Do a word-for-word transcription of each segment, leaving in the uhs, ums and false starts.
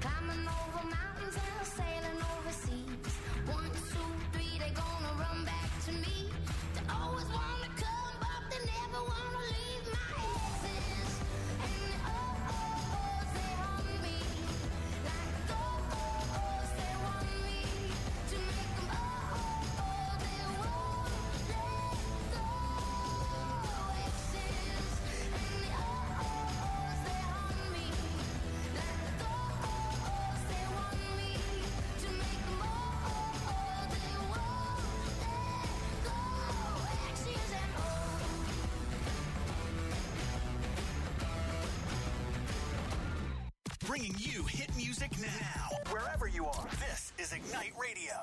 Climbing over mountains and sailing overseas. One, two, three, they gonna run back to me. They always wanna come, but they never wanna leave. My exes and the oh oh ohs, they haunt me. Like the oh oh ohs, they want me to make them oh oh oh, they won't let go. Exes and the oh oh ohs, they haunt me. Like the oh oh ohs, they want me to make them oh oh oh, they won't let go. Exes and oh. Bringing you hit music now, wherever you are. This is Ignite Radio.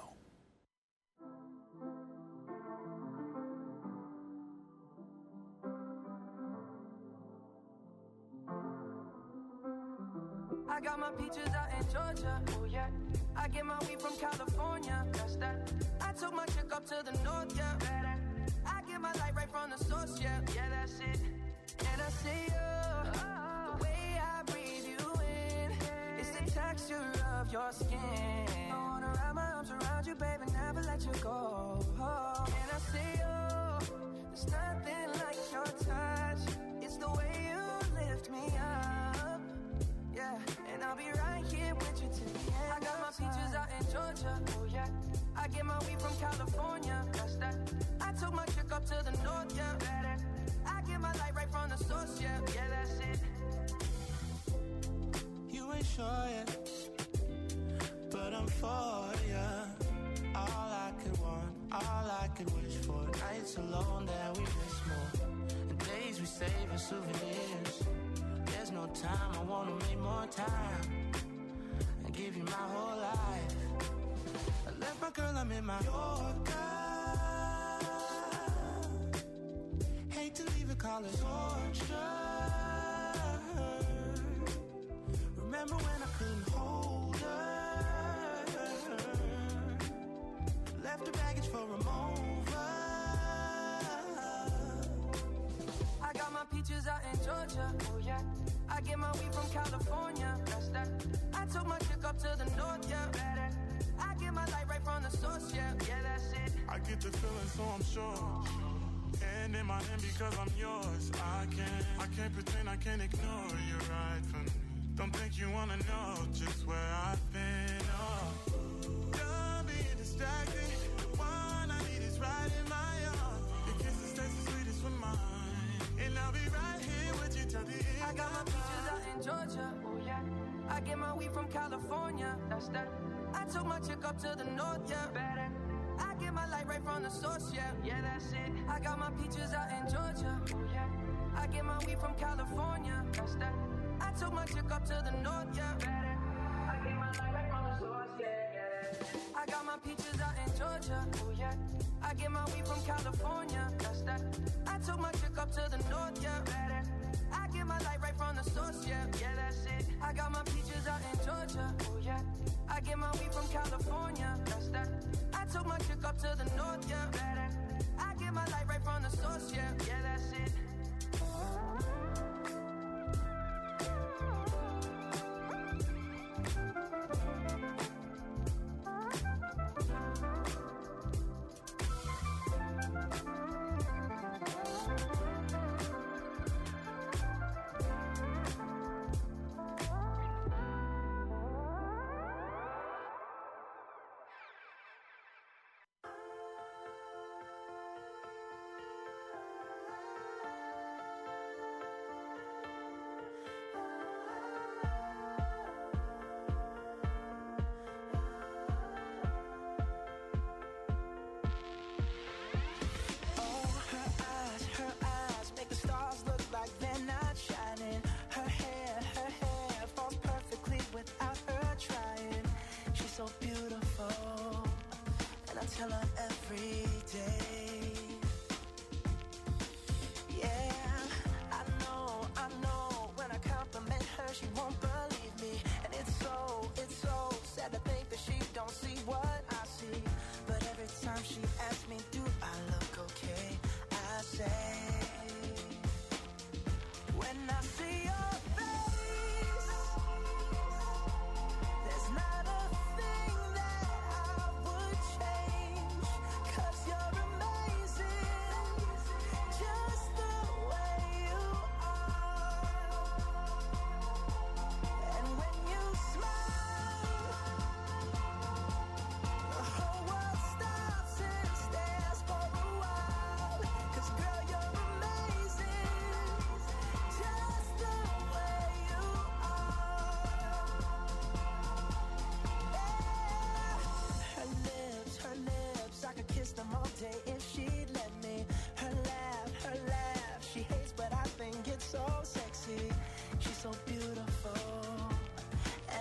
I got my peaches out in Georgia, oh yeah. I get my weed from California, that's that. I took my chick up to the north, yeah. I get my light right from the source, yeah. Yeah, that's it. And I see you, the way I breathe you in, it's the texture of your skin. I wanna wrap my arms around you, baby, never let you go. Oh, and I see you, there's nothing like your touch. It's the way you lift me up, yeah. And I'll be right here with you till the end. I got my peaches out in Georgia, oh yeah. I get my weed from California, that's that. I took my chick up to the north, yeah. I get my light right from the source, yeah. Yeah, that's it. You ain't sure yet, but I'm for ya. All I could want, all I could wish for. Nights alone that we miss more, and days we save as souvenirs. There's no time, I wanna make more time and give you my whole life. I left my girl, I'm in my Yorker. Hate to leave it, call it torture. Remember when I couldn't hold her? Left her baggage for a mover. I got my peaches out in Georgia, oh yeah. I get my weed from California, that's that. I took my chick up to the north, yeah. I get my light right from the source, yeah. Yeah, that's it. I get the feeling, so I'm sure. And in my hand because I'm yours. I can't, I can't pretend, I can't ignore you right from me. Don't think you wanna know just where I've been. Oh, done being distracted. The one I need is right in my arms. Your kisses taste the sweetest with mine, and I'll be right here with you till the end. I got my peaches out in Georgia, oh yeah. I get my weed from California, that's that. I took my chick up to the north, yeah. I get my light right from the source, yeah. Yeah, that's it. I got my peaches out in Georgia, oh yeah. I get my weed from California, that's that. I took my chick up to the north, yeah. I get my light right from the source, yeah, yeah. I got my peaches out in Georgia, oh yeah. I get my weed from California, that's that. I took my chick up to the north, yeah. I get my light right from the source, yeah. Yeah, that's it. I got my peaches out in Georgia, oh yeah. I get my weed from California, that's that. I took my chick up to the north, yeah. I get my light right from the source, yeah. Yeah, that's it. tell her every day. Yeah, I know, I know. When I compliment her, she won't believe me. And it's so, it's so sad to think that she don't see what I see. But every time she asks me, do I look okay? I say, when I see your face,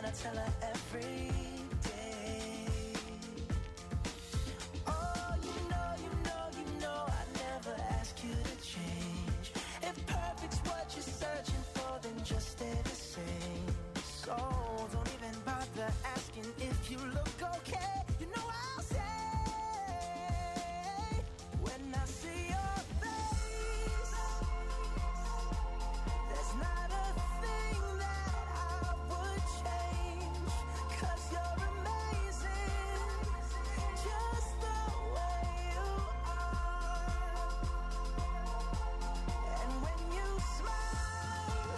I tell her every day. Oh, you know, you know, you know I never ask you to change. If perfect's what you're searching for, then just stay the same. So don't even bother asking if you look okay. You know I'll say when I see your face, there's not a thing that I would change. 'Cause you're amazing, just the way you are. And when you smile,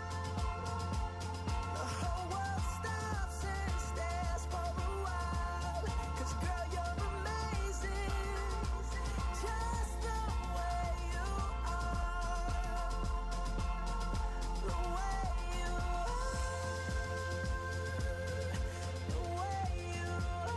the whole world stops and stares for a while. 'Cause girl, you're amazing, just the way you are. The way you are. The way you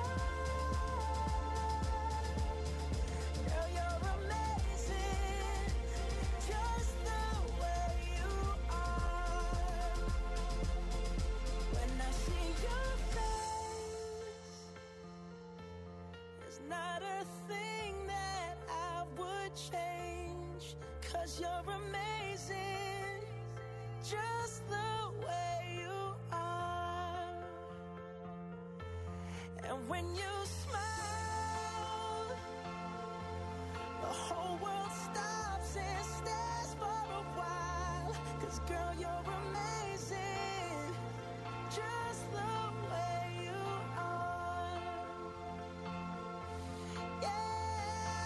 are. Girl, you're amazing, just the way you are. When I see your face, there's not a thing that I would change. 'Cause you're amazing, just the way you are. And when you smile, the whole world stops and stares for a while. 'Cause girl, you're amazing, just the way you are. Yeah.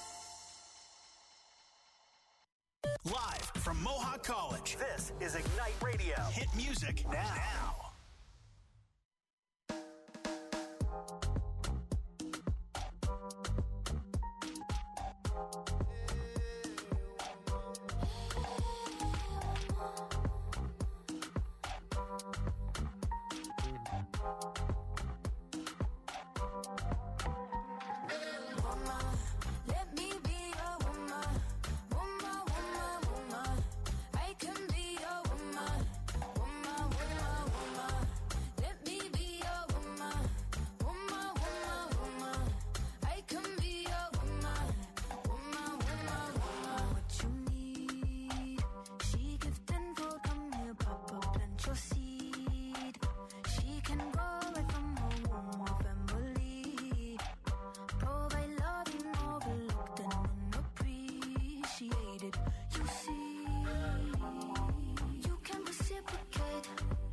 Live from Mohawk College, this is Ignite Radio. Hit music now. Woman, let me be your woman. Woman, woman, woman. I can be your woman. Woman, woman, woman. Let me be your woman. Woman, woman, woman. I can be your woman. Woman, woman, woman. What you need, she give tenfold. Come here, Papa, plant your seed. She can grow right from her womb or family. Provide loving, overlooked and unappreciated. You see, you can reciprocate.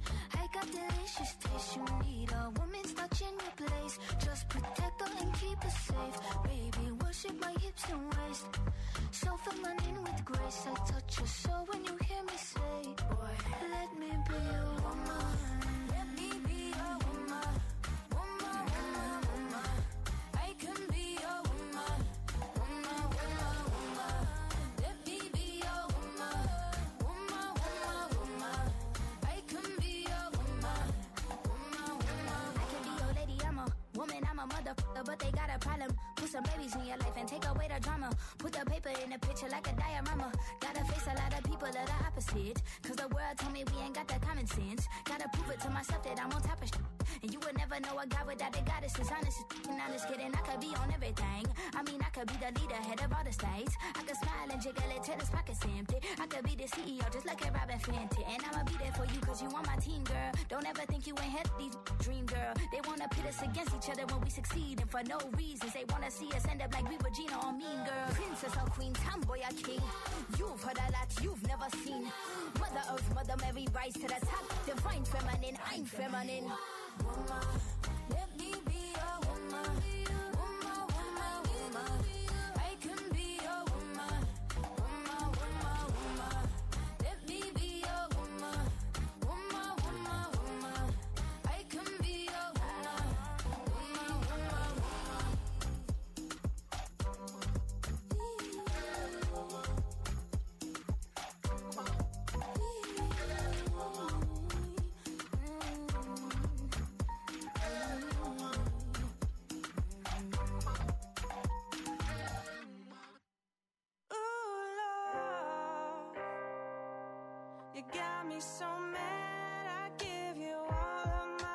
I got delicious taste. You need a woman's touch in your place. Just protect her and keep her safe. Baby, worship my hips and waist. So feminine with grace. I touch your soul when you hear me say, boy, let me be your woman. Let me be your woman. Woman, woman, woman. I can be your woman. Woman, woman, woman. Let me be your woman. Woman, woman, woman. I can be your woman. Woman, woman. I can be your lady. I'm a woman. I'm a motherfucker, but they got a problem. Put some babies in your life and take away the drama. Put the paper in the picture like a diorama. Gotta face a lot of people that are opposite. 'Cause the world told me we ain't got the common sense. Gotta prove it to myself that I'm on top of shit. And you would never know a guy without a goddess is honest. And I'm just kidding, I could be on everything. I mean, I could be the leader, head of all the states. I could smile and jiggle it till his pockets empty. I could be the C E O just like a Robin Fenty. And I'ma be there for you 'cause you on my team, girl. Don't ever think you ain't had these dream, girl. They wanna pit us against each other when we succeed. And for no reasons, they wanna see us end up like we were Gina or Mean Girl. Princess or queen, tomboy or king. You've heard a lot you've never seen. Mother Earth, Mother Mary, rise to the top. Divine feminine, I'm feminine. Woman, let me be your woman. Woman, woman, woman. I can be your woman. Woman, woman, woman. Let me be your woman. Woman, woman, woman. I can be your woman. Woman, woman, woman. You got me so mad, I give you all of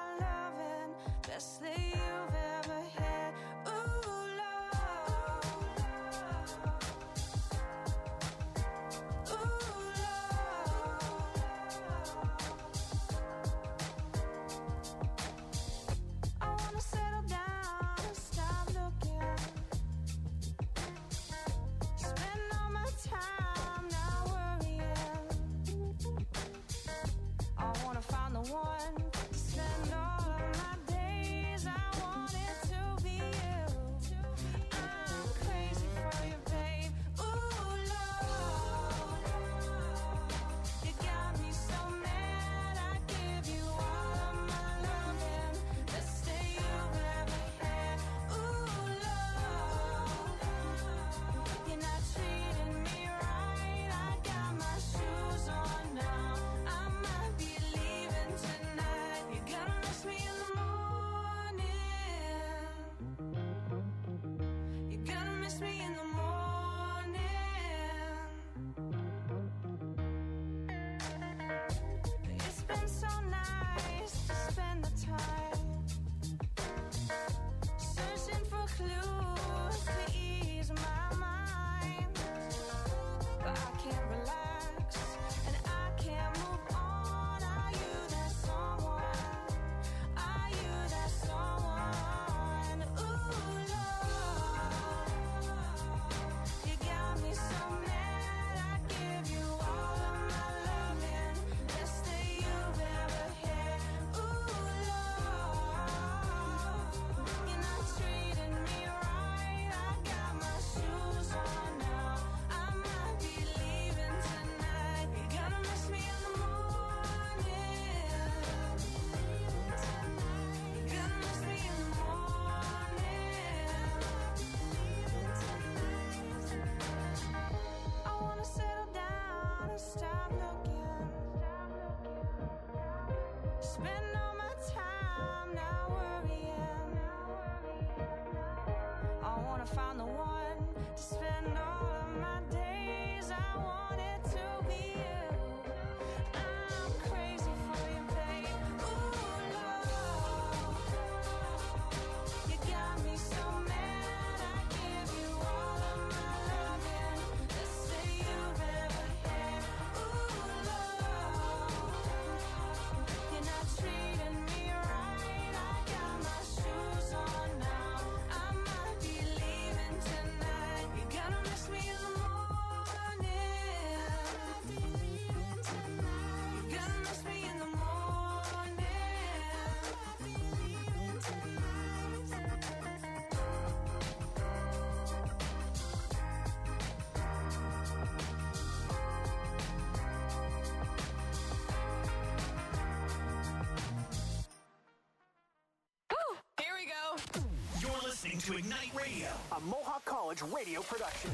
listening to Ignite Radio, a Mohawk College radio production.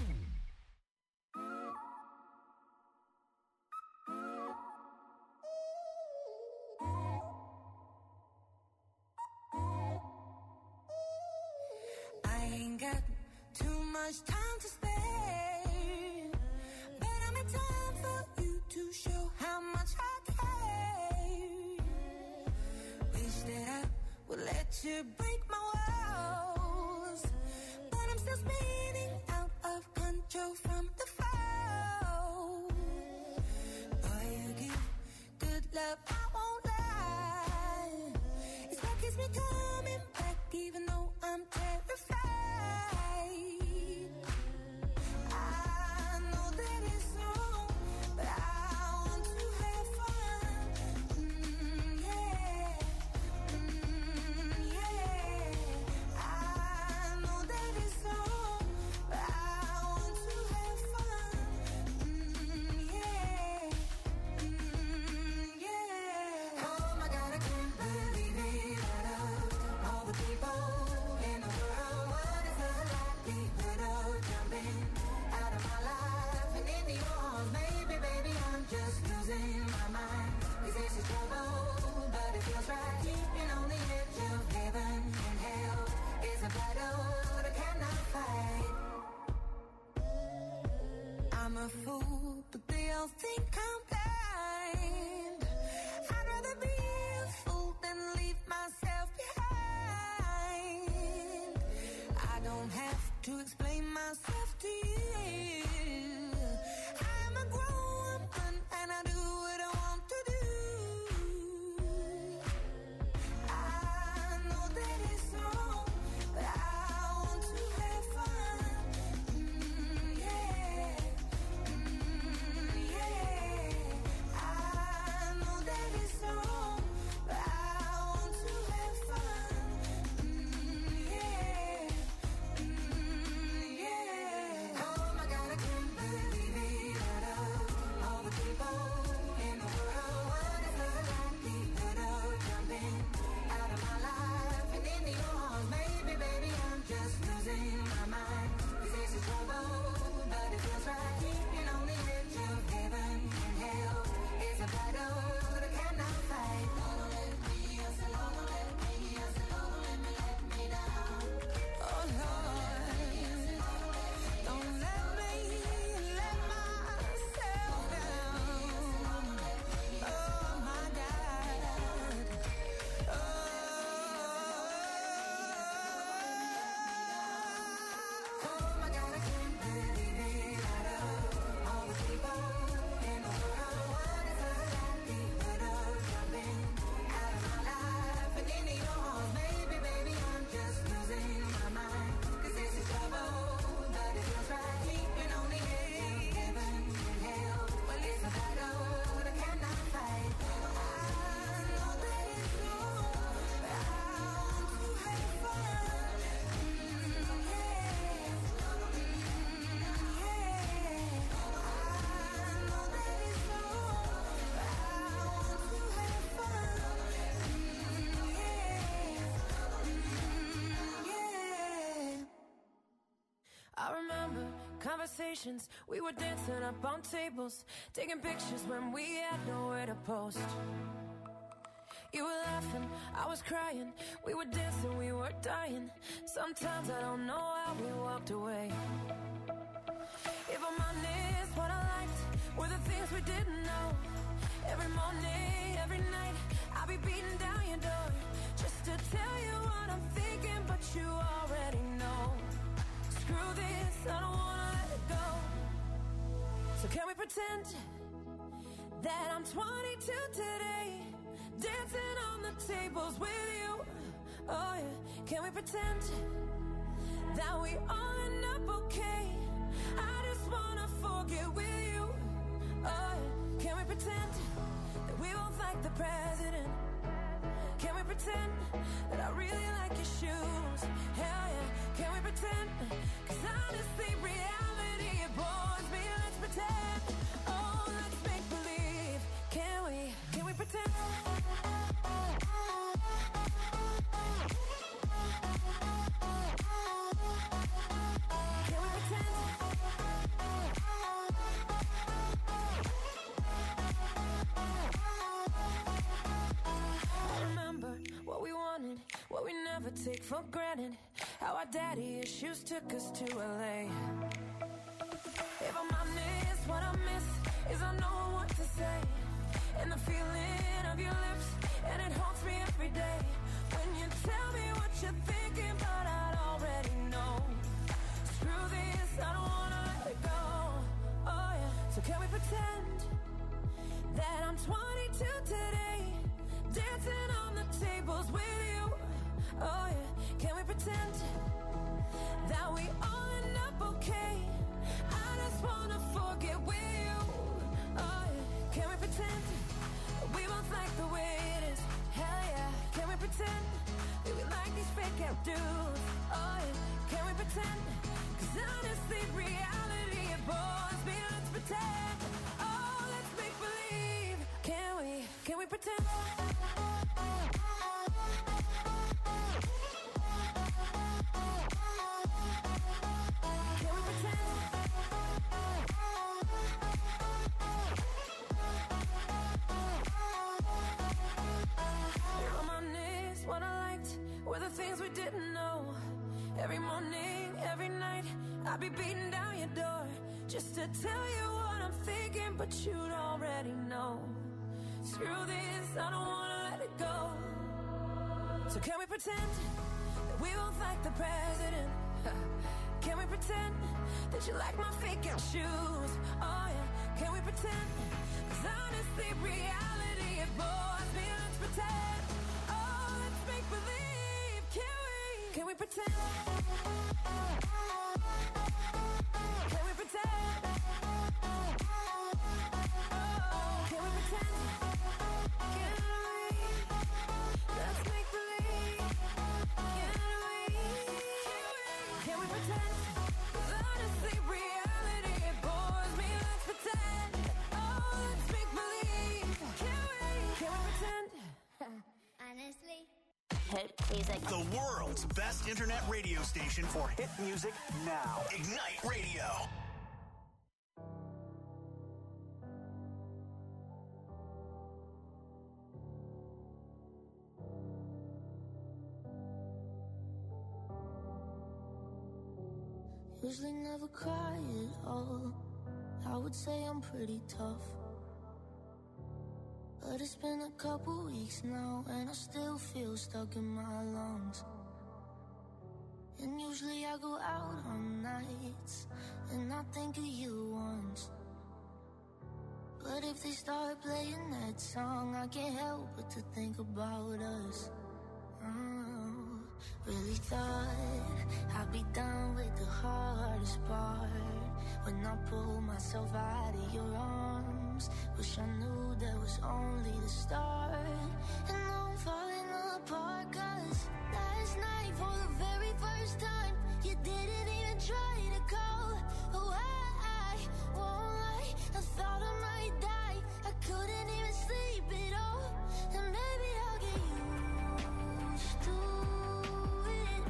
I ain't got too much time to spare, but I'm in time for you to show how much I care. Wish that I would let you break my walls, but I'm still spinning out of control from the fall. Boy, you give good love, I won't lie. It's what keeps me coming back, even though I'm terrified. I know that it's wrong, but I want to have fun. Mm, yeah, mm, yeah. I know that it's wrong, but I want to have fun. Mm, yeah, mm, yeah. Oh my God, I can't believe it. Out of all the people in the world, what is the likelihood of jumping out of my life and into yours? Maybe, baby, I'm just losing my mind. 'Cause this is trouble, but it feels right. Keeping on the edge of heaven and hell is a battle that I cannot fight. I'm a fool, but they all think I'm blind. I'd rather be a fool than leave myself behind. I don't have to explain myself to you. I'm a grown woman and I do what I want to do. I know that it's wrong, but I want to have fun. Mm, yeah, mm, yeah. I know that it's wrong, but I want to have fun. Mm, yeah, mm, yeah. Oh my God, I can't believe it. Out of all the people in the world, what is the likelihood of jumping out of my life and into yours? Maybe, baby, I'm just losing my mind. 'Cause this is trouble, but it feels right. Keeping on the edge of heaven and hell is a battle that I cannot fight. Don't let me, I said, don't let me, I said, don't let me let me down. Oh Lord, don't let me let myself down. Oh my God. Oh my God, I can't believe it. Out of all the people in the world, what is the likelihood of jumping out of my life and into yours? Maybe, baby, I'm just losing my mind. 'Cause this is trouble, but it feels right. Keeping on the edge of heaven and hell. Well, it's a battle that I cannot fight. I know that it's wrong, but I want to have fun. Mm, yeah, mm, yeah. I know that it's wrong, but I want to have fun. Mm, yeah, mm, yeah. I remember conversations, we were dancing up on tables, taking pictures when we had nowhere to post. You were laughing, I was crying, we were dancing, we were dying. Sometimes I don't know how we walked away. If I'm honest, what I liked were the things we didn't know. Every morning, every night, I'll be beating down your door just to tell you what I'm thinking, but you already know. Screw this, I don't wanna let it go. So can we pretend that I'm twenty-two today, dancing on the tables with you? Oh yeah, can we pretend that we all end up okay? I just wanna forget with you. Oh yeah, can we pretend that we both like the president? Can we pretend that I really like your shoes? Hell yeah, can we pretend? 'Cause honestly, reality it bores me. Let's pretend. Oh, let's make believe. Can we? Can we pretend? what we never take for granted. How our daddy issues took us to L A. If I'm honest, what I miss is I know what to say, and the feeling of your lips, and it haunts me every day. When you tell me what you're thinking, but I'd already know. Screw this, I don't wanna let it go. Oh yeah, so can we pretend that I'm twenty-two today, dancing on the tables with you? Oh yeah, can we pretend that we all end up okay? I just wanna forget with you. Oh yeah, can we pretend that we both like the way it is? Hell yeah, can we pretend that we like these fake out dudes? Oh yeah, can we pretend? Cause honestly, reality it bores me. Let's pretend. Oh, let's make believe. Can we? Can we pretend? Can we pretend? If I'm honest, what I liked were the things we didn't know. Every morning, every night, I'd be beating down your door just to tell you what I'm thinking, but you'd already know. Screw this, I don't wanna let it go. So can we pretend that we both like the president? Can we pretend that you like my fake out shoes? Oh yeah, can we pretend? Cause honestly, reality it bores me. Let's pretend. Oh, let's make believe. Can we? Can we pretend? Can we pretend? Oh, can we pretend? Can we? Let's make believe. Can we? Can we pretend? 'Cause honestly, reality it bores me. Let's pretend. Oh, let's make believe. Can we? Can we pretend? Honestly. Hit music. The world's best internet radio station for hit music now. Ignite Radio. Usually never cry at all. I would say I'm pretty tough, but it's been a couple weeks now, and I still feel stuck in my lungs. And usually I go out on nights, and I think of you once. But if they start playing that song, I can't help but to think about us. Oh, really thought I'd be done with the hardest part when I pull myself out of your arms. Wish I knew that was only the start. And now I'm falling apart, cause last night for the very first time you didn't even try to call. Oh, I, I won't lie, I thought I might die. I couldn't even sleep at all. And maybe I'll get used to it,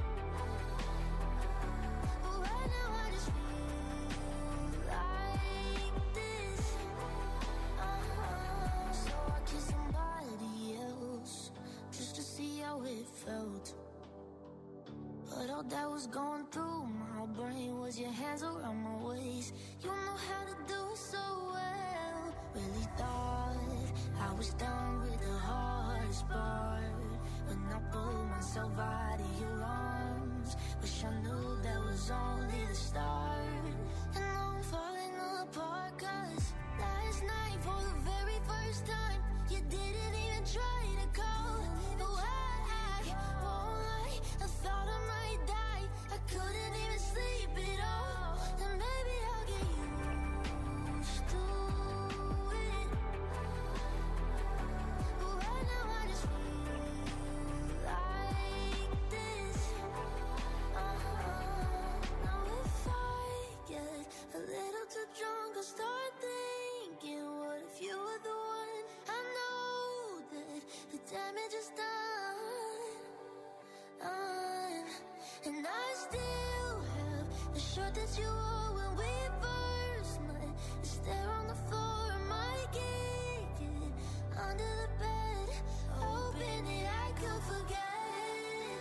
but right now I just feel like this. Uh-huh. So I kissed somebody else just to see how it felt. But all that was going through my brain was your hands around my waist. You know how to do it so well. Really thought I was done with the hardest part when I pulled myself out of your arms. Wish I knew that was only the start. And now I'm falling apart, cause last night for the very first time you didn't even try to call. Oh, I, I won't lie, I thought I might die. I couldn't even sleep at all. And maybe I'll get used to it, but right now I just feel like this. Uh-huh. Now if I get a little too drunk, I'll start thinking, what if you were the one? I know that the damage is done, done. And I still have the shirt that you wore when we first met. It's there on the floor, I might kick it under the bed, hoping that I could forget.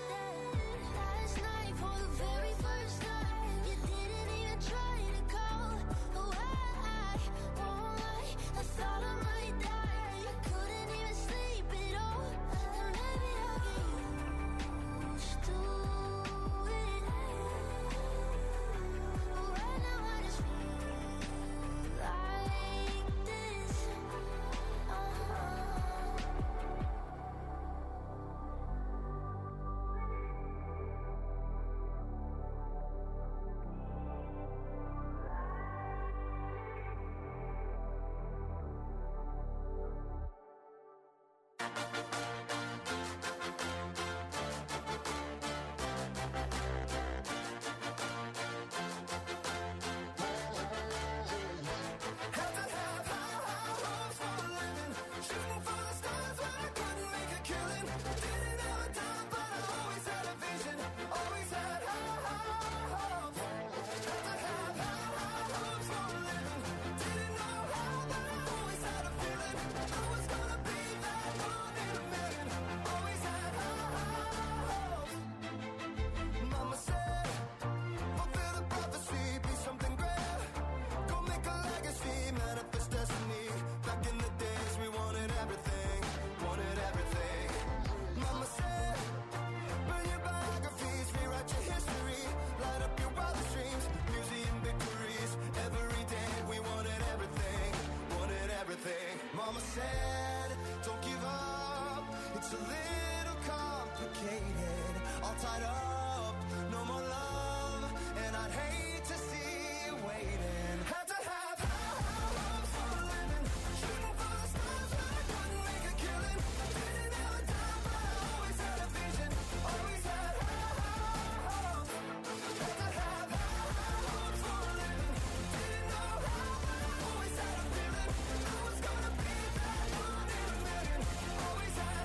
Mama said, don't give up. It's a little complicated. All tied up, no more love. And I'd hate to see you waiting. Had to have high hopes for a living. Shooting for the stars, but I couldn't make a killing. Didn't have a dime, but I always had a vision. Always had high hopes. Had to have high hopes for a living. Didn't know how, but I always had a feeling. I was gonna be that one in a million. Always had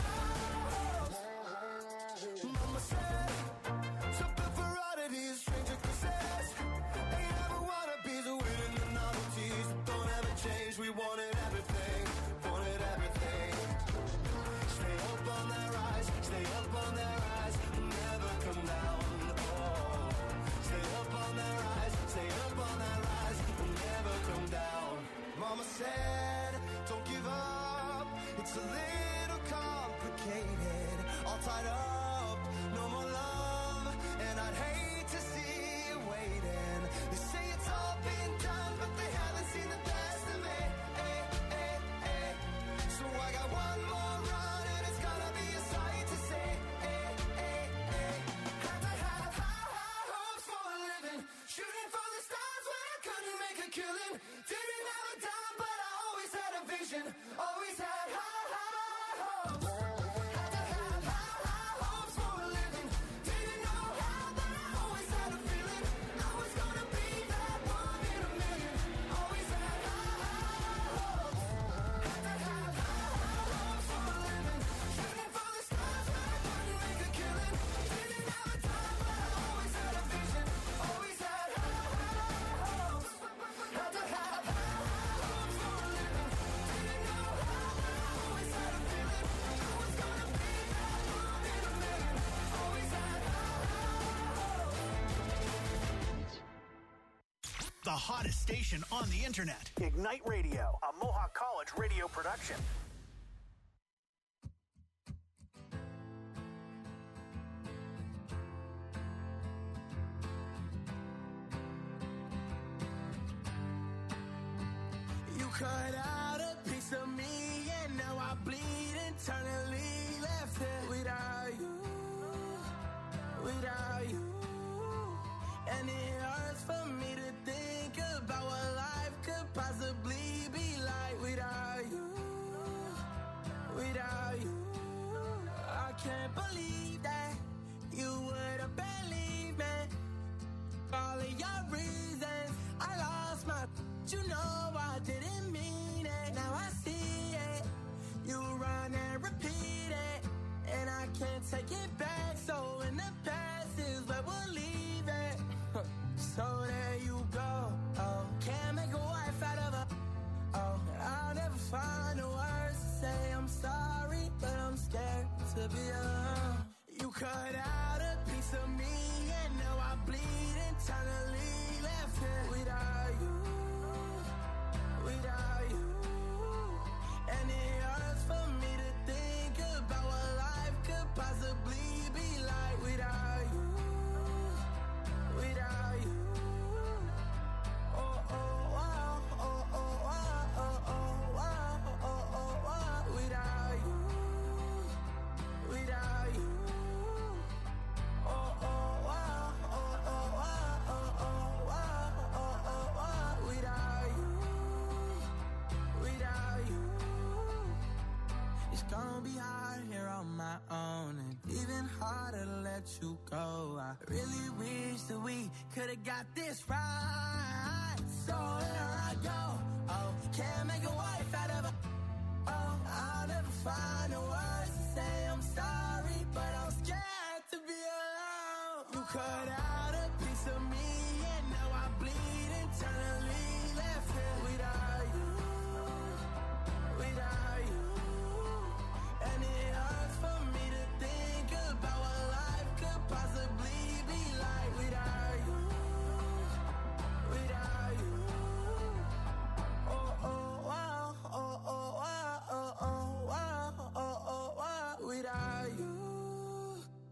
high hopes. Mama said, something for oddities, stranger kisses. Ain't ever wannabes, winning the novelties. Don't ever change, we wanted everything, wanted everything. Stay up on that rise, stay up on that rise, never come down. Oh, stay up on that rise, stay up on that rise, never come down. Mama said, don't give up. It's a little complicated, all tied up, no more love, and I'd hate to see you waiting. They say it's all been done, but they haven't seen the best of me. Eh, eh, eh. So I got one more run, and it's gonna be a sight to see. Eh, eh, eh. Had to have high, high hopes for a living. Shooting for the stars when I couldn't make a killing. Didn't have a dime, but I always had a vision. Always had high, high hopes. Had to have high, high hopes for a living. Didn't know how, but I always had a feeling. I was gonna be that one in a million. Always had high, high hopes. Had to have high, high hopes for a living. Shooting for the stars when I couldn't make a killing. Didn't have a dime, but I always had a vision. Always had high, high hopes. Had to have high, high hopes for a living. Didn't know how, but I always had a feeling. I was gonna be that one in a million. Always had high, high hopes. The hottest station on the internet. Ignite Radio, a Mohawk College radio production. You cut out a piece of me, and now I bleed internally. Left here without you, without you. And it hurts for me to think about what life could possibly be like without you, without you. I can't believe that you would have believed me. All of your reasons, I lost my. You know I didn't mean it. Now I see it. You run and repeat it, and I can't take it back. So in the past is where we'll leave it. So there you go. Oh, can't make a wife out of a. Oh, I'll never find the words to say I'm sorry, but I'm scared to be alone. You cut out a piece of me, and now I bleed internally. Left here without you, without you. And it hurts for me to think about what life could possibly be like without you, without you. Oh, oh, wow, oh, oh, wow, oh, oh, wow, oh, oh, wow, without you, without you. Oh, oh, wow, oh, oh, wow, oh, oh, wow, oh, oh, wow, without you, without you. It's gonna be hard here on my own, and even harder to let you go. I really wish that we could've got this right. So here I go. Oh, can't make a wife out of a. Oh, I'll never find the words to say I'm sorry, but I'm scared to be alone. You cut out a piece of me, and now I bleed internally. Left here without you, without you. And it hurts for me to think about what life could possibly be like without you, without you. Oh, oh, wow, oh, oh, wow, oh, oh, wow, oh, oh, wow, without you,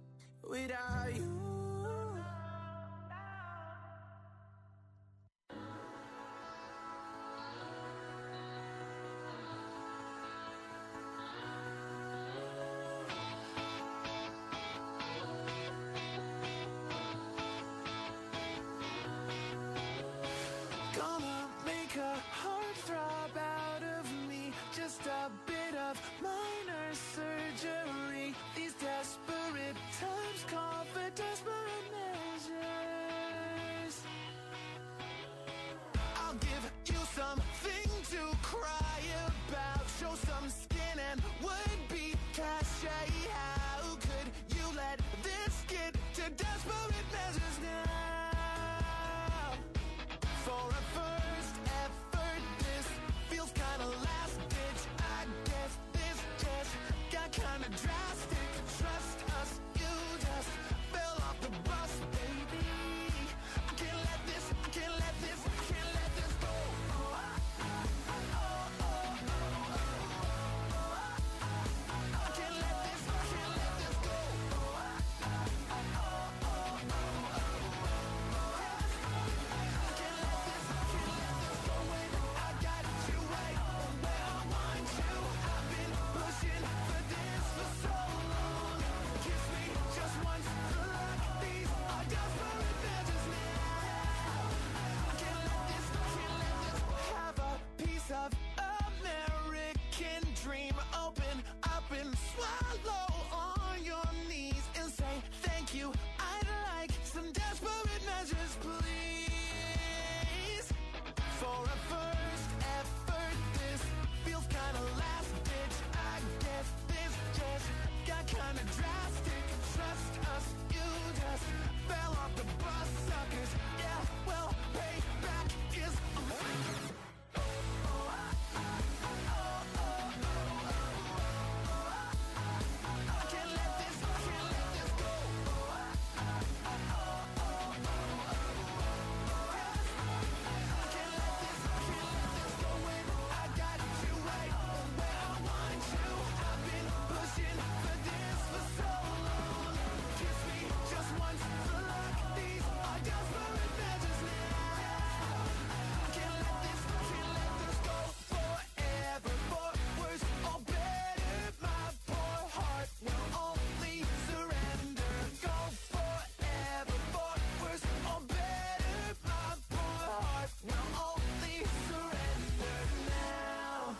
to desperate measures now. For a first effort, this feels kinda last ditch. I guess this just got kinda drastic. Trust us, you just fell off the bus, baby. I can't let this, I can't let this, I can't let this go. Oh, I, I, oh, oh, oh, oh, oh. I can't let this, I can't let this go. Oh, I, I, oh, oh, oh, oh, oh. I can't let this, I can't let this go. When I got you right where I want you. I've been pushing for this for so long. Kiss me just once for luck. These are desperate measures now. I can't let this, I can't let this. Have a piece of American dream. Open up and swallow on your knees and say thank you. I'd like some desperate measures, please. For a first effort, this feels kinda last ditch. I guess this just got kinda drastic. Trust us, you just fell off the bus, suckers. Yeah, well, payback is. I can't let this, I can't let this go. I can't let this, I can't let this go. When I got you right where I want you. I've been pushing for this for so long. Kiss me just once for luck. These are desperate measures now. I can't let this, I can't let this go forever. For worse or better, my poor heart will only surrender. Go forever. For worse or better, my poor heart will only surrender now.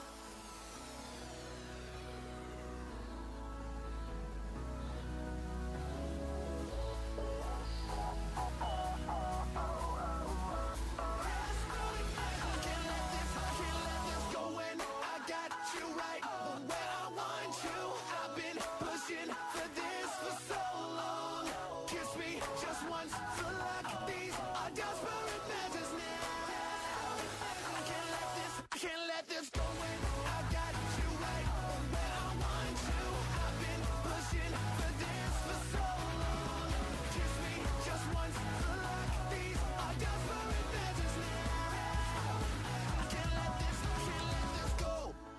I can't let this, I can't let this go. When I got you right where I want you. I've been pushing for this for so long. Kiss me just once for luck. These are desperate measures now. I can't let this, I can't let this go. When I got you right where I want you. I've been pushing for this for so long. Kiss me just once for luck. These are desperate measures now. I can't let this, I can't let this go.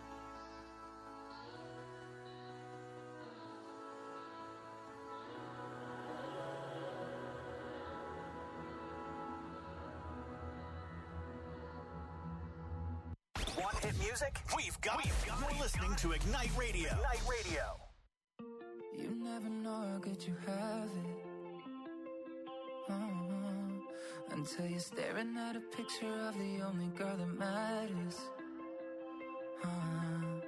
Want hit music? We've got it. You're listening to Ignite Radio. Ignite Radio. You never know how good you have it. Uh-huh. Until you're staring at a picture of the only girl that matters. Uh,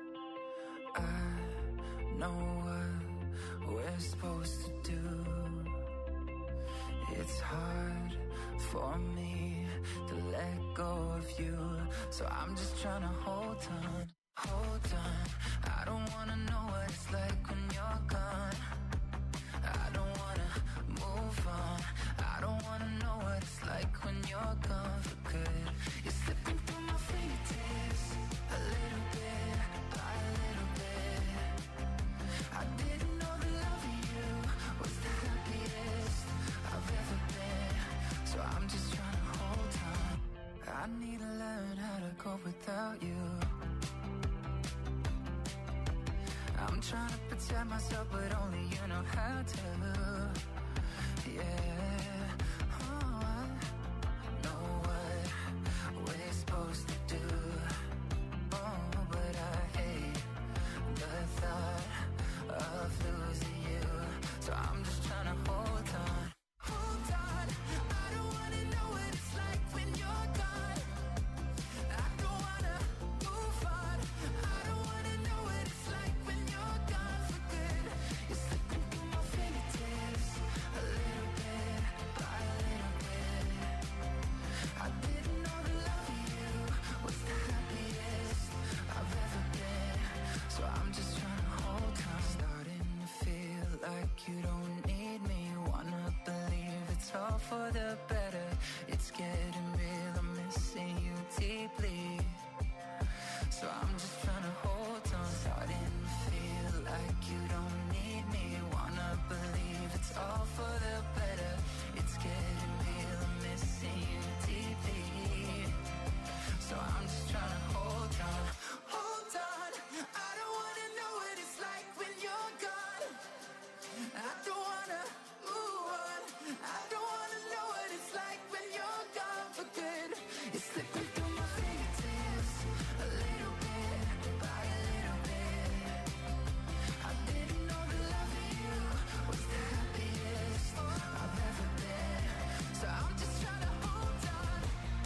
I know what we're supposed to do. It's hard for me to let go of you. So I'm just trying to hold on, hold on. I don't wanna know what it's like when you're gone. I don't wanna move on. I don't wanna know what it's like when you're gone for good. You're slipping through my fingertips, a little bit by a little bit. I didn't know the love of you was the happiest I've ever been. So I'm just trying to hold on. I need to learn how to cope without you. I'm trying to protect myself, but only you know how to. Yeah, oh, I know what we're supposed to do. Oh, but I hate the thought of losing you. So I'm just trying to hold on. Hold on. I don't wanna know what it's like when you're gone. I don't wanna move on. I don't wanna know what it's like when you're gone for good. You're slipping through my fingertips. for the better. It's getting real, I'm missing you deeply. So I'm just trying to hold on, starting to feel like you don't need me. Wanna believe it's all for the better. It's getting real, I'm missing you deeply. So I'm just trying to hold on. Hold on, I don't wanna know what it's like when you're gone. I don't wanna move on. I don't wanna know what it's like when you're gone for good. It's slipping through my fingertips, a little bit, by a little bit. I didn't know the love of you was the happiest I've ever been. So I'm just trying to hold on.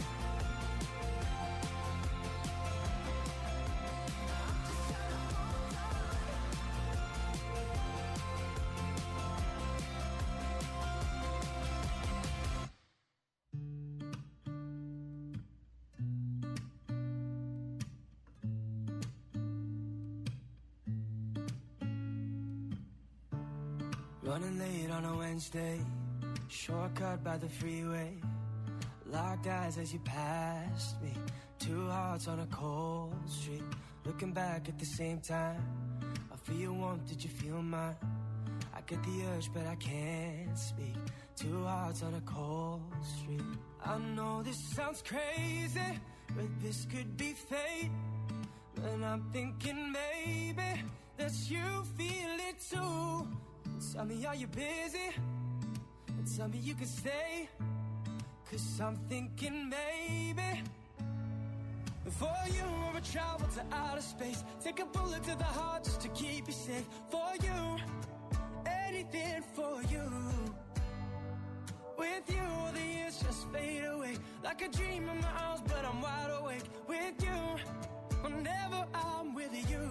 Running late on a Wednesday, shortcut by the freeway. Locked eyes as you passed me, two hearts on a cold street. Looking back at the same time, I feel your warmth, did you feel mine? I get the urge but I can't speak, two hearts on a cold street. I know this sounds crazy, but this could be fate. And I'm thinking maybe that you feel it too. Tell me, are you busy? And tell me you can stay. Cause I'm thinking maybe for you I would travel to outer space, take a bullet to the heart just to keep you safe. For you, anything for you. With you, all the years just fade away, like a dream in my arms, but I'm wide awake. With you, whenever I'm with you.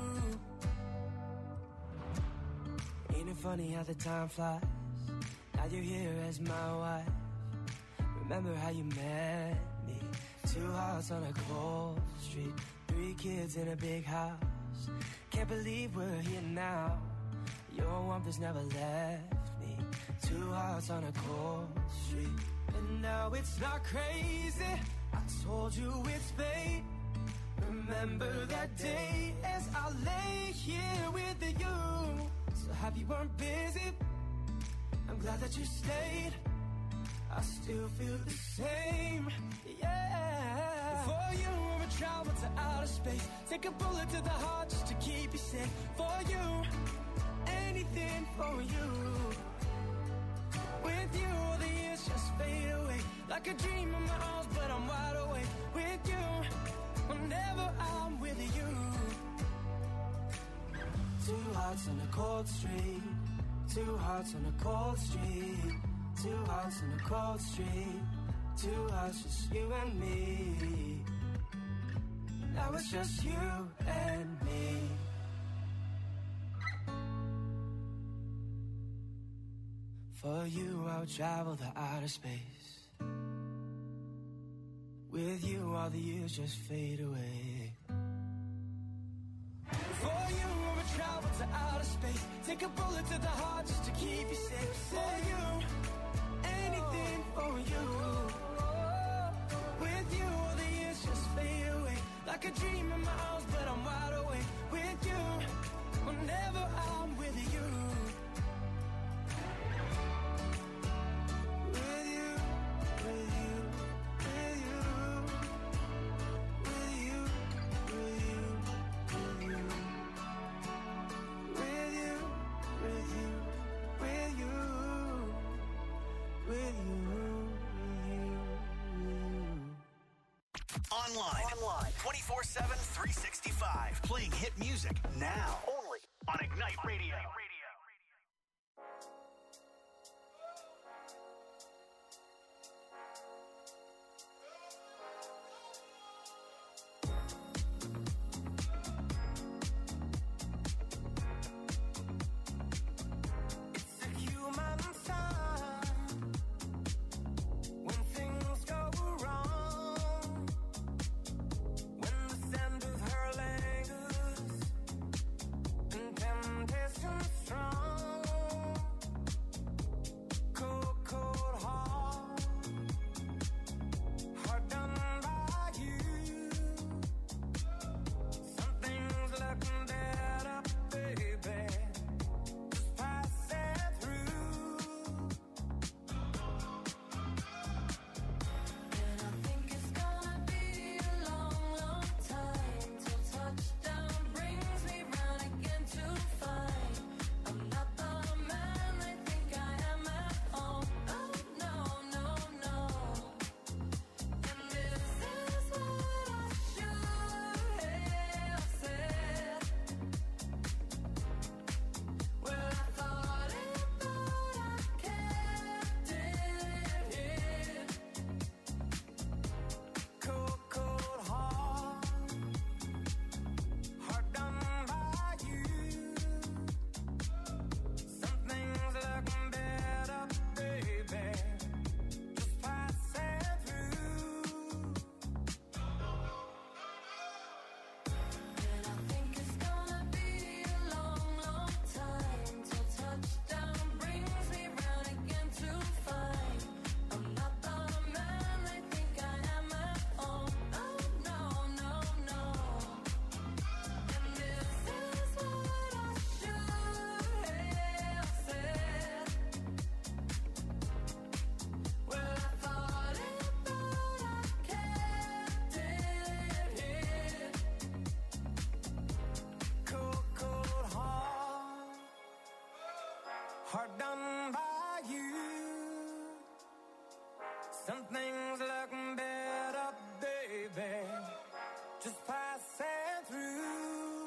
Ain't it funny how the time flies? Now you're here as my wife. Remember how you met me? Two hearts on a cold street, three kids in a big house. Can't believe we're here now. Your warmth has never left me. Two hearts on a cold street. And now it's not crazy, I told you it's fate. Remember that day as I lay here with you. So happy you weren't busy, I'm glad that you stayed. I still feel the same, yeah. For you, I would travel to outer space, take a bullet to the heart just to keep you safe. For you, anything for you. With you, all the years just fade away, like a dream in my arms, but I'm wide awake. With you, whenever I'm with you. Two hearts on a cold street, two hearts on a cold street, two hearts on a cold street, two hearts, just you and me. Now it's just you and me. For you, I would travel to outer space. With you, all the years just fade away. For you, I would travel to outer space, take a bullet to the heart just to keep you safe. For you, anything for you. With you, all the years just fade away, like a dream in my arms, but I'm wide awake. With you, whenever I'm with you. With you, with you, with you, with you, with you, with you, with you, with you, with you, with you, with you. Online. Online. twenty-four seven, three sixty-five. Playing hit music now. Only on Ignite Radio. It's a human sign when things go wrong, when the scent of her lingers and temptation hard done by you. Some things look better, baby, just passing through.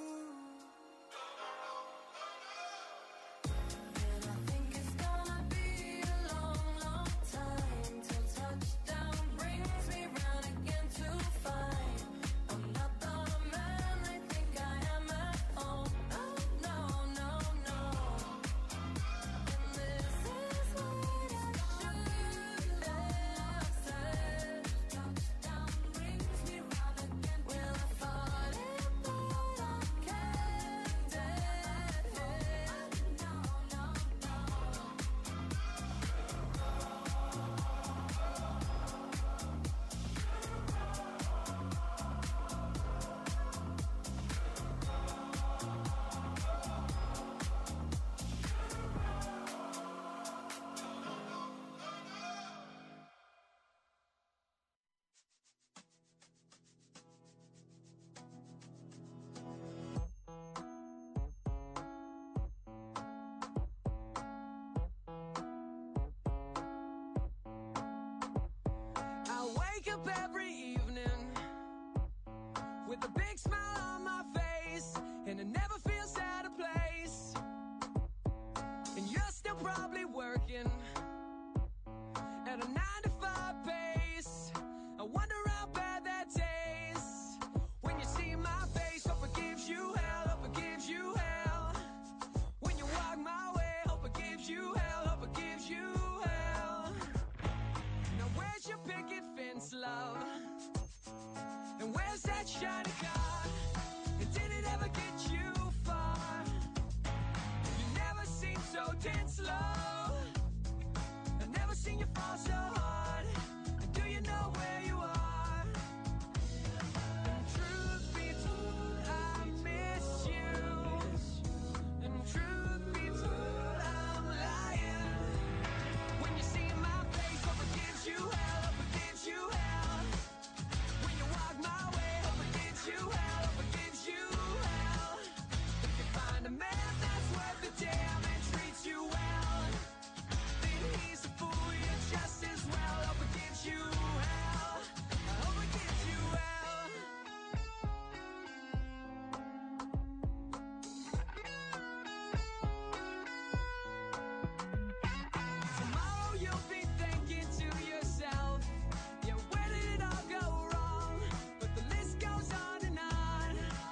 Up every evening with a big smile on my face, and it never feels out of place. And you're still probably working at a nine to five pace. I wonder how bad that tastes when you see my face. Hope it gives you hell, hope it gives you hell. When you walk my way, hope it gives you hell, hope it gives you hell. Now where's your picket fence, love? And where's that shiny car? And did it ever get you far? You never seem so dead slow. I've never seen you fall so hard. And do you know where you are? And truth be told, I miss you. And truth be told, I'm lying. When you see my face, hope it gives you hell, hope it gives you hell. When you walk my way, hope it gives you hell, hope it gives you hell. If you find a man that's worth the damn and treats you well, then he's a fool, you're just as well. Hope it gives you hell, I hope it gives you hell. Tomorrow you'll be thinking to yourself, yeah, where did it all go wrong? But the list goes on and on.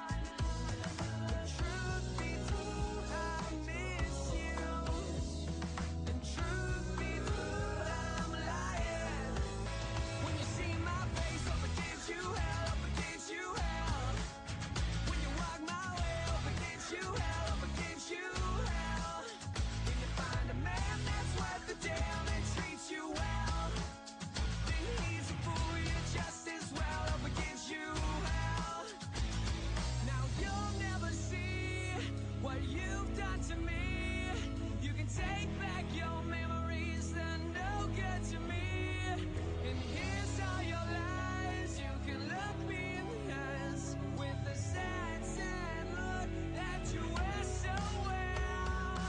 Truth be told, I miss you. And truth be told, I'm lying. When you see my face, hope it gives you hell, hope it gives you hell. When you walk my way, hope it gives you hell, hope it gives you hell. When you find a man that's worth the damn and treats you well, then he's a fool, you're just as well. Hope it gives you hell. Now you'll never see what you've done to me. You can take back your memories, they're no good to me. And here's all your lies. You can look me in the eyes with the sad, sad look that you wear so well.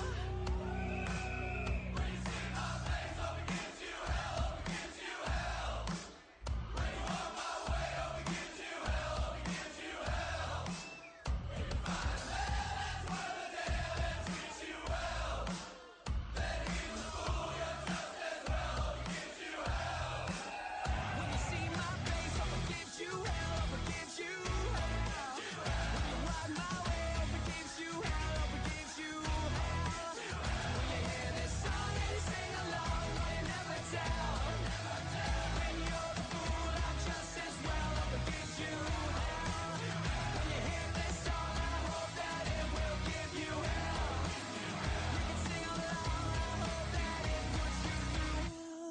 When you see my face, hope it gives you hell, hope it gives you hell. When you walk my way, hope it gives you hell, hope it gives you hell. When you find a man that's worth the damn and treats you well, then he's a fool, you're just as well. Hope it gives you hell. When you see my face, hope it gives you hell, hope it gives you hell. When you walk my way, hope it gives you hell, hope it gives you hell. When you hear this song and you sing along, no, you never tell. When you're the fool, I'm just as well. Hope it gives you hell. When you hear this song, I hope that it will give you hell. You can sing along, I hope that it puts you through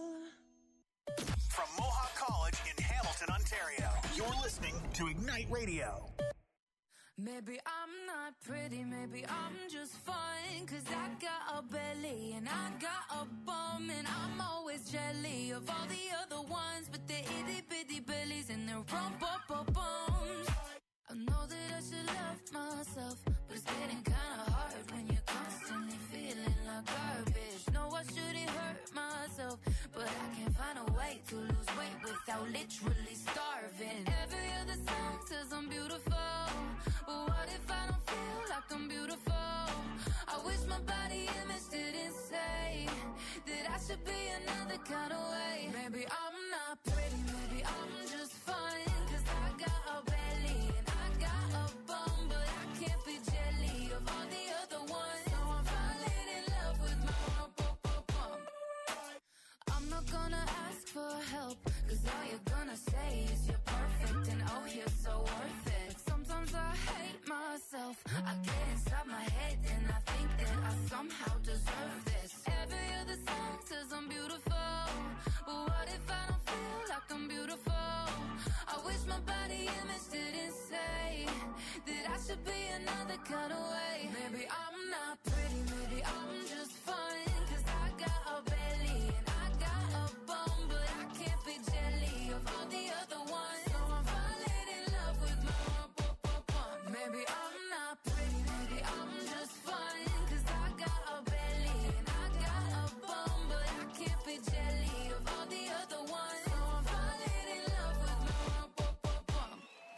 hell. From Mohawk College in Hamilton, Ontario, you're listening to Ignite Radio. Maybe I'm not pretty, maybe I'm just fine. Cause I got a belly and I got a bum, and I'm always jelly of all the other ones with their itty bitty bellies and their rump up bums. I know that I should love myself, but it's getting kinda hard when you're constantly feeling like garbage. to lose weight without literally starving. Every other song says I'm beautiful, but what if I don't feel like I'm beautiful? I wish my body image didn't say that I should be another kind of way. Maybe I'm not pretty, maybe I'm just fine, cause I got a belly and I got a bum, but I can't be jelly of all the other ones. So I'm falling in love with my bum. I'm not gonna ask for help, cause all you're gonna say is you're perfect and oh, you're so worth it. But sometimes I hate myself, I get inside my head and I think that I somehow deserve this. Every other song says I'm beautiful, but what if I don't feel like I'm beautiful? I wish my body image didn't say that I should be another kind of way. Maybe I'm not pretty, maybe I'm just fine, cause I got a belly and I got a bum, but I can't be jelly of all the other ones. So I'm falling in love with my bum. Maybe I'm not pretty, maybe I'm just fine, cause I got a belly and I got a bum, but I can't be jelly of all the other ones. So I'm falling in love with my bum.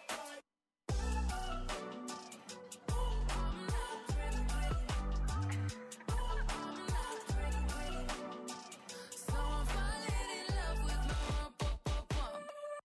I'm not pretty, pretty. I'm not pretty, pretty. So I'm falling in love with my bum.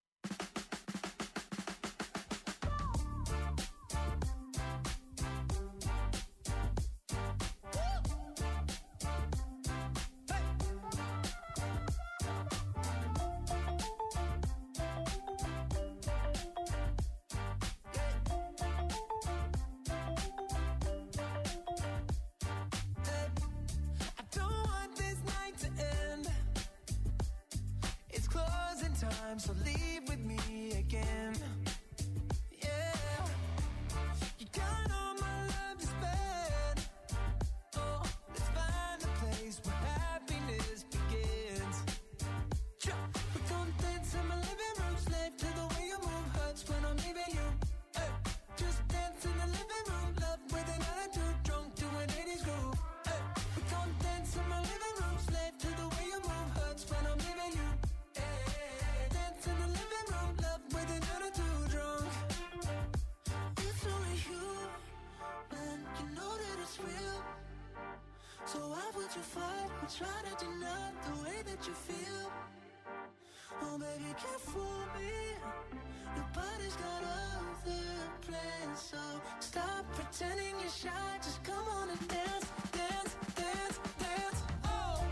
I don't want this night to end. It's closing time, so leave with me again. Yeah, you got all my love to spend. Oh, let's find a place where happiness begins. Sure, we gon' dance in my living room, slave to the way you move hurts when I'm leaving you. Hey, just dance in the living room, love with an attitude, drunk to an eighties groove. Hey, we gon' dance in my living room, slave to the way you move hurts when I'm leaving you. Hey, dance in the living room, love with an attitude, drunk. It's only you, man, you know that it's real. So why would you fight or try to deny the way that you feel? Oh baby, can't fool me. Your body's got other plans, so stop pretending you're shy. Just come on and dance, dance, dance, dance. Oh.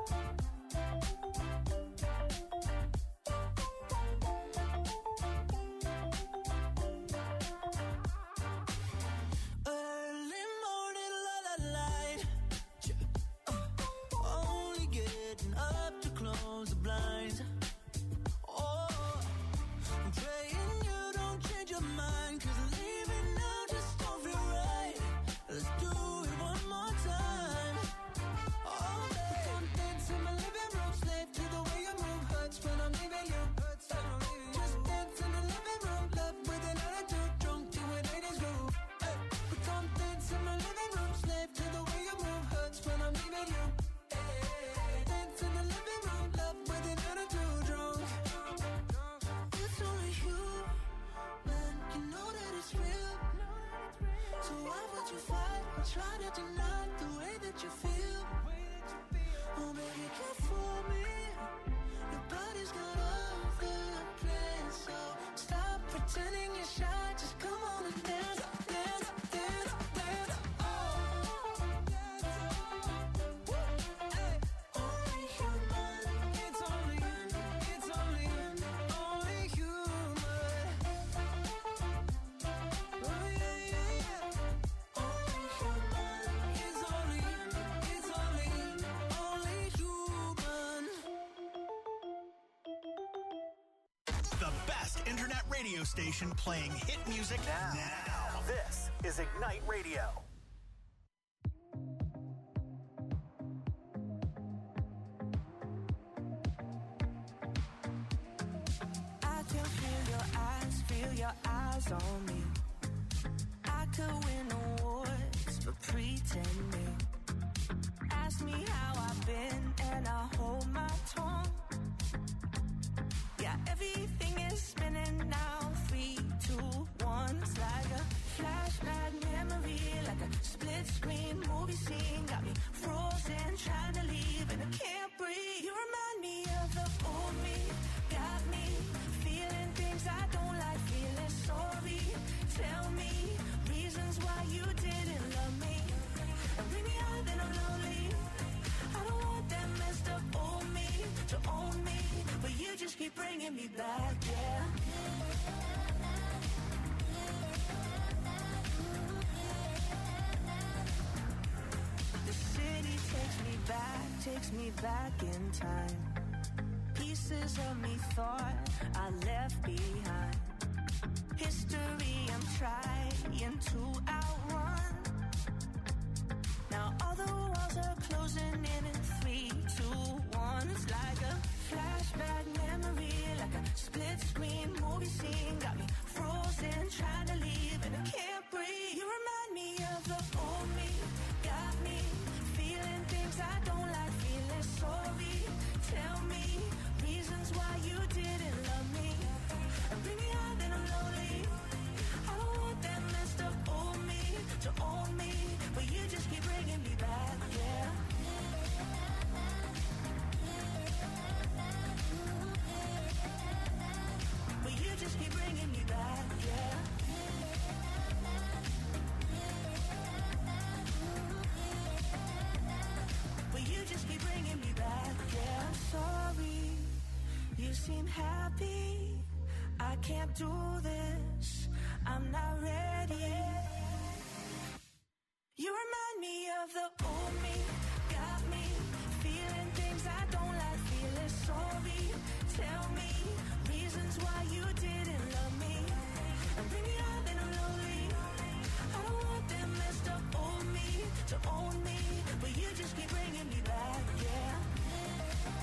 Early morning, la la light. Uh, only getting up to close the blinds. Oh, I'm praying you don't change your mind, cause leaving now just don't feel right. Let's do it one more time. Oh, babe, come dance in my living room, slave to the way you move hurts when I'm leaving you. Just dance in the living room, love with an attitude, drunk to an eighties groove. Hey, we come dance in my living room, slave to the way you move hurts when I'm leaving you. Hey, dance in the living room, love with an attitude, drunk. It's only you, man, you know that it's real. So why would you fight or try to deny the way that you feel? Oh baby, can't fool me. Your body's got other plans, so stop pretending you're shy. Just come on and dance, dance, dance, dance. Oh, hey, only human. It's only, it's only, only human. Oh yeah, yeah, yeah. Only human. It's only, it's only, only human. The best internet radio station playing hit music now. now. This is Ignite Radio. I can feel your eyes, feel your eyes on me. I could win awards for pretending. Ask me how I've been and I hold my tongue. old me got me feeling things I don't like, feeling sorry. Tell me reasons why you didn't love me. And bring me out, then I'm lonely. I don't want that messed up old me to own me, but you just keep bringing me back, yeah. The city takes me back, takes me back in time. Pieces of me thought I left behind. History I'm trying to outrun. Now all the walls are closing in in three, two, one. It's like a flashback memory, like a split screen movie scene. Got me frozen, trying to leave and I can't breathe. You remind me of the old me, got me feeling things I don't like, feeling sorry. Tell me reasons why you didn't love me. And bring me out, then I'm lonely. I don't want that messed up old me to own me, but you just keep bringing me back, yeah. But you just keep bringing me back, yeah. But you just keep bringing me back, yeah. I'm sorry, you seem happy. I can't do this, I'm not ready. You remind me of the old me,